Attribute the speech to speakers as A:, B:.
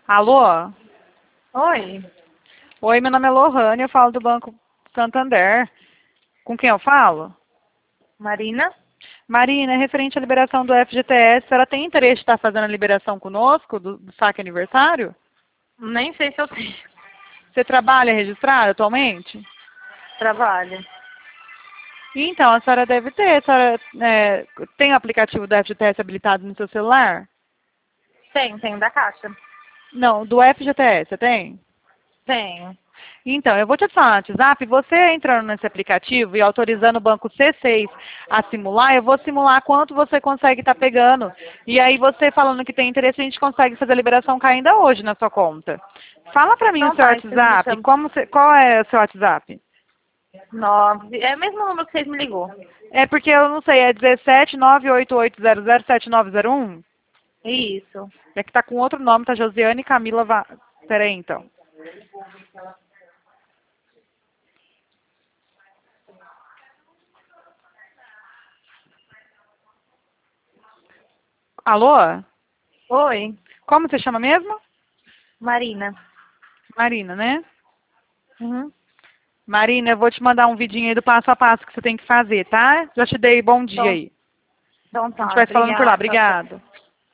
A: Alô?
B: Oi,
A: Oi, meu nome é Lohane, eu falo do Banco Santander. Com quem eu falo?
B: Marina?
A: Marina, é referente à liberação do FGTS, a senhora tem interesse de estar fazendo a liberação conosco do saque aniversário?
B: Nem sei se eu tenho
A: Você trabalha registrado atualmente?
B: trabalho.
A: Então, a senhora deve ter. A senhora tem o aplicativo do FGTS habilitado no seu celular?
B: Tenho da Caixa.
A: Não, do FGTS, você tem?
B: Tenho.
A: Então, eu vou te adicionar no WhatsApp, você entrando nesse aplicativo e autorizando o banco C6 a simular, eu vou simular quanto você consegue estar pegando. E aí você falando que tem interesse, a gente consegue fazer a liberação cair ainda hoje na sua conta. Fala pra mim o
B: Então
A: seu
B: tá, então me
A: WhatsApp,
B: chama.
A: qual é o seu WhatsApp?
B: 9. É o mesmo número que vocês me ligou.
A: É porque eu não sei, é 17 988007901?
B: Isso.
A: É que tá com outro nome, tá Josiane Camila Peraí, então. Alô?
B: Oi,
A: Como você chama mesmo?
B: Marina.
A: Marina, né?
B: Uhum.
A: Marina, eu vou te mandar um vidinho aí do passo a passo que você tem que fazer, tá? Já te dei bom dia
B: Então,
A: aí.
B: então
A: A gente
B: tá,
A: vai se falando por lá.
B: obrigada.
A: Obrigada.